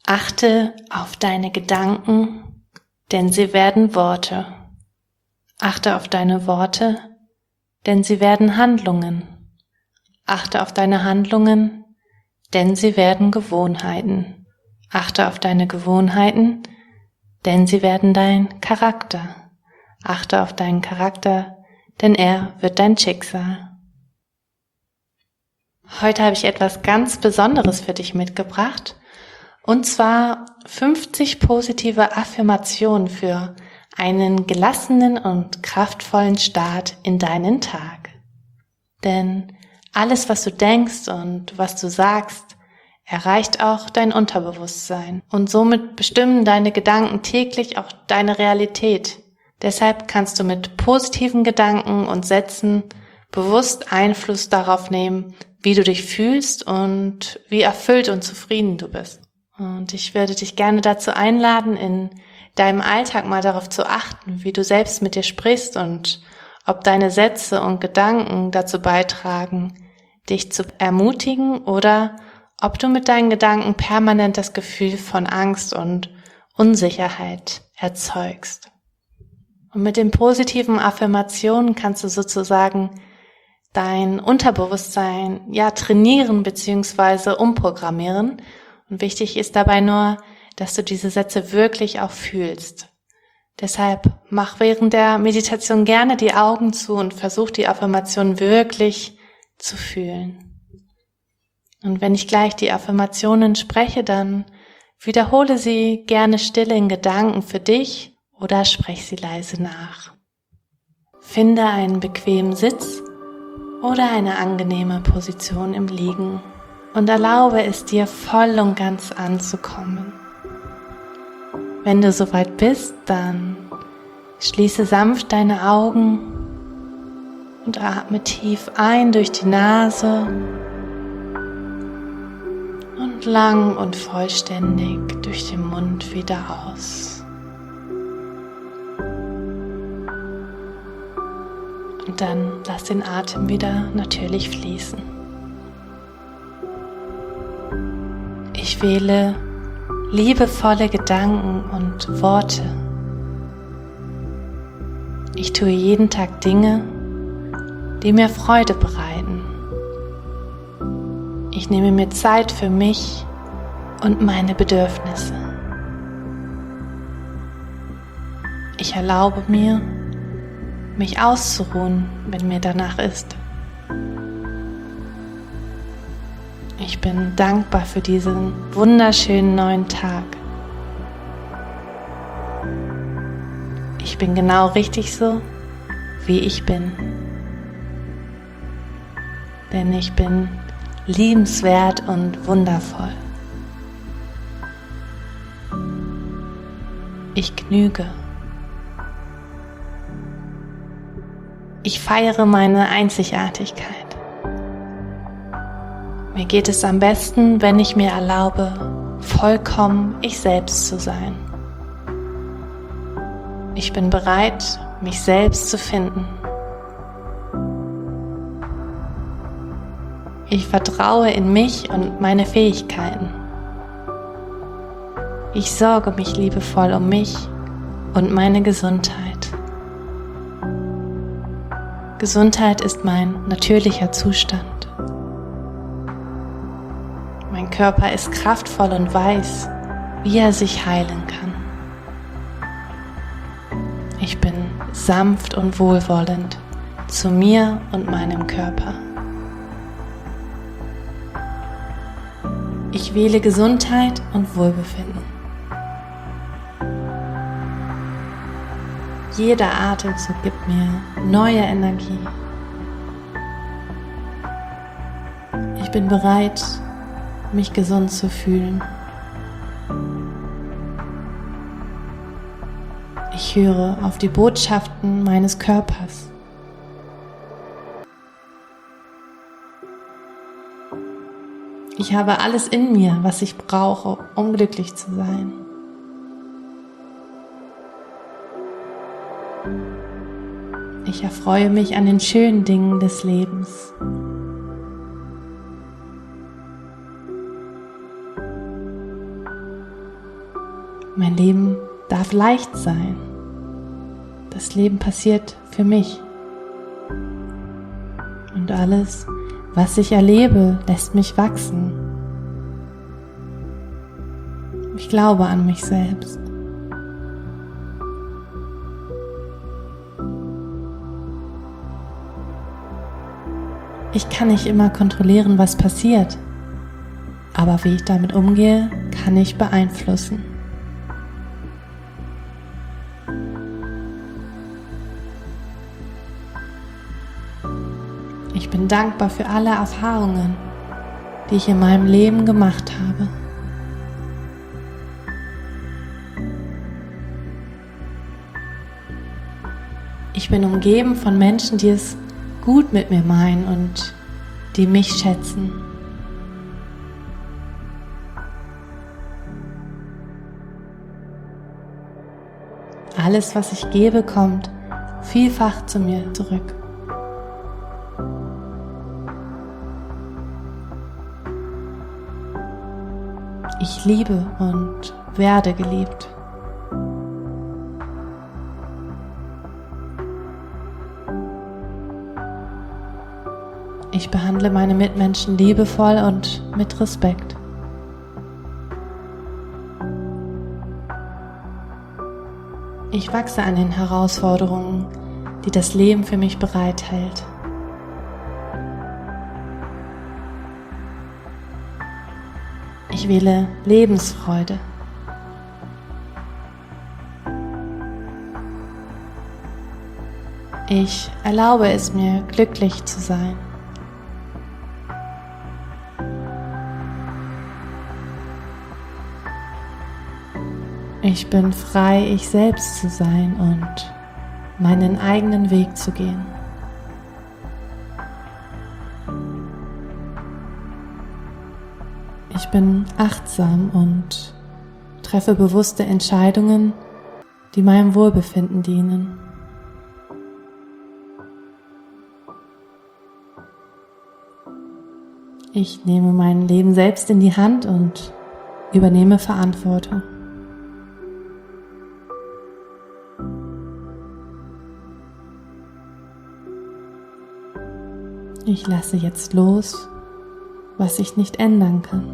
Achte auf deine Gedanken, denn sie werden Worte. Achte auf deine Worte, denn sie werden Handlungen. Achte auf deine Handlungen, denn sie werden Gewohnheiten. Achte auf deine Gewohnheiten, denn sie werden dein Charakter. Achte auf deinen Charakter, denn er wird dein Schicksal. Heute habe ich etwas ganz Besonderes für dich mitgebracht, und zwar 50 positive Affirmationen für einen gelassenen und kraftvollen Start in deinen Tag. Denn alles, was du denkst und was du sagst, erreicht auch dein Unterbewusstsein. Und somit bestimmen deine Gedanken täglich auch deine Realität. Deshalb kannst du mit positiven Gedanken und Sätzen bewusst Einfluss darauf nehmen, wie du dich fühlst und wie erfüllt und zufrieden du bist. Und ich würde dich gerne dazu einladen, in deinem Alltag mal darauf zu achten, wie du selbst mit dir sprichst und ob deine Sätze und Gedanken dazu beitragen, dich zu ermutigen, oder ob du mit deinen Gedanken permanent das Gefühl von Angst und Unsicherheit erzeugst. Und mit den positiven Affirmationen kannst du sozusagen dein Unterbewusstsein trainieren bzw. umprogrammieren. Und wichtig ist dabei nur, dass du diese Sätze wirklich auch fühlst. Deshalb mach während der Meditation gerne die Augen zu und versuch die Affirmation wirklich zu fühlen. Und wenn ich gleich die Affirmationen spreche, dann wiederhole sie gerne still in Gedanken für dich oder sprech sie leise nach. Finde einen bequemen Sitz oder eine angenehme Position im Liegen und erlaube es dir, voll und ganz anzukommen. Wenn du soweit bist, dann schließe sanft deine Augen und atme tief ein durch die Nase und lang und vollständig durch den Mund wieder aus. Und dann lass den Atem wieder natürlich fließen. Ich wähle liebevolle Gedanken und Worte. Ich tue jeden Tag Dinge, die mir Freude bereiten. Ich nehme mir Zeit für mich und meine Bedürfnisse. Ich erlaube mir, mich auszuruhen, wenn mir danach ist. Ich bin dankbar für diesen wunderschönen neuen Tag. Ich bin genau richtig so, wie ich bin. Denn ich bin liebenswert und wundervoll. Ich genüge. Ich feiere meine Einzigartigkeit. Mir geht es am besten, wenn ich mir erlaube, vollkommen ich selbst zu sein. Ich bin bereit, mich selbst zu finden. Ich vertraue in mich und meine Fähigkeiten. Ich sorge mich liebevoll um mich und meine Gesundheit. Gesundheit ist mein natürlicher Zustand. Mein Körper ist kraftvoll und weiß, wie er sich heilen kann. Ich bin sanft und wohlwollend zu mir und meinem Körper. Ich wähle Gesundheit und Wohlbefinden. Jeder Atemzug gibt mir neue Energie. Ich bin bereit, mich gesund zu fühlen. Ich höre auf die Botschaften meines Körpers. Ich habe alles in mir, was ich brauche, um glücklich zu sein. Ich erfreue mich an den schönen Dingen des Lebens. Mein Leben darf leicht sein. Das Leben passiert für mich. Und alles, was ich erlebe, lässt mich wachsen. Ich glaube an mich selbst. Ich kann nicht immer kontrollieren, was passiert, aber wie ich damit umgehe, kann ich beeinflussen. Ich bin dankbar für alle Erfahrungen, die ich in meinem Leben gemacht habe. Ich bin umgeben von Menschen, die es gut mit mir meinen und die mich schätzen. Alles, was ich gebe, kommt vielfach zu mir zurück. Ich liebe und werde geliebt. Ich behandle meine Mitmenschen liebevoll und mit Respekt. Ich wachse an den Herausforderungen, die das Leben für mich bereithält. Ich wähle Lebensfreude. Ich erlaube es mir, glücklich zu sein. Ich bin frei, ich selbst zu sein und meinen eigenen Weg zu gehen. Ich bin achtsam und treffe bewusste Entscheidungen, die meinem Wohlbefinden dienen. Ich nehme mein Leben selbst in die Hand und übernehme Verantwortung. Ich lasse jetzt los, was ich nicht ändern kann.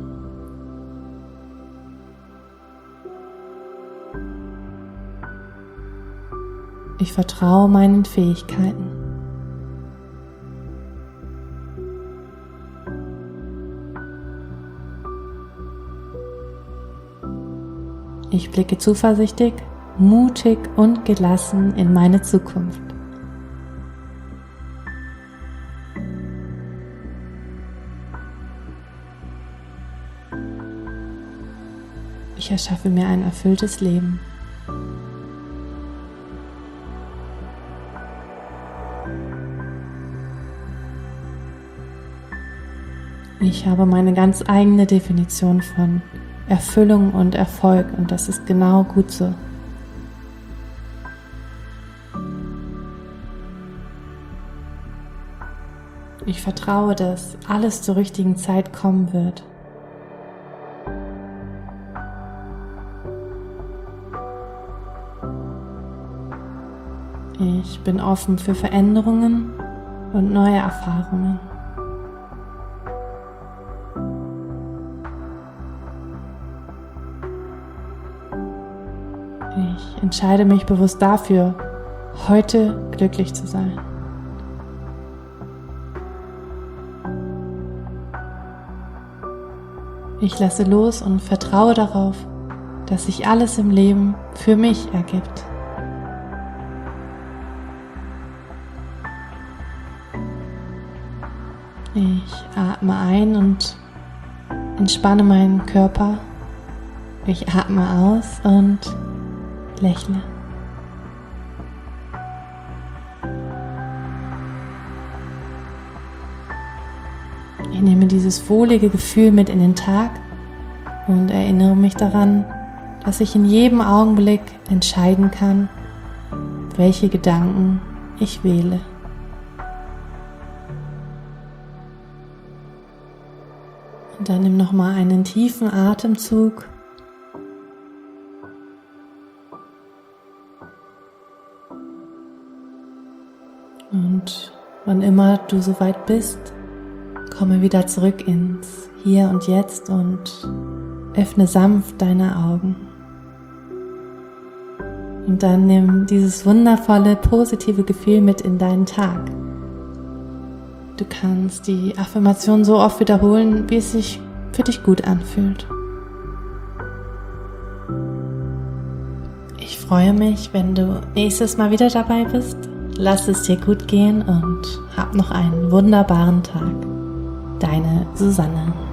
Ich vertraue meinen Fähigkeiten. Ich blicke zuversichtlich, mutig und gelassen in meine Zukunft. Ich erschaffe mir ein erfülltes Leben. Ich habe meine ganz eigene Definition von Erfüllung und Erfolg und das ist genau gut so. Ich vertraue, dass alles zur richtigen Zeit kommen wird. Ich bin offen für Veränderungen und neue Erfahrungen. Ich entscheide mich bewusst dafür, heute glücklich zu sein. Ich lasse los und vertraue darauf, dass sich alles im Leben für mich ergibt. Ich atme ein und entspanne meinen Körper. Ich atme aus und lächle. Ich nehme dieses wohlige Gefühl mit in den Tag und erinnere mich daran, dass ich in jedem Augenblick entscheiden kann, welche Gedanken ich wähle. Und dann nimm nochmal einen tiefen Atemzug Und wann immer du soweit bist, komme wieder zurück ins Hier und Jetzt und öffne sanft deine Augen. Und dann nimm dieses wundervolle, positive Gefühl mit in deinen Tag. Du kannst die Affirmation so oft wiederholen, wie es sich für dich gut anfühlt. Ich freue mich, wenn du nächstes Mal wieder dabei bist. Lass es dir gut gehen und hab noch einen wunderbaren Tag. Deine Susanne.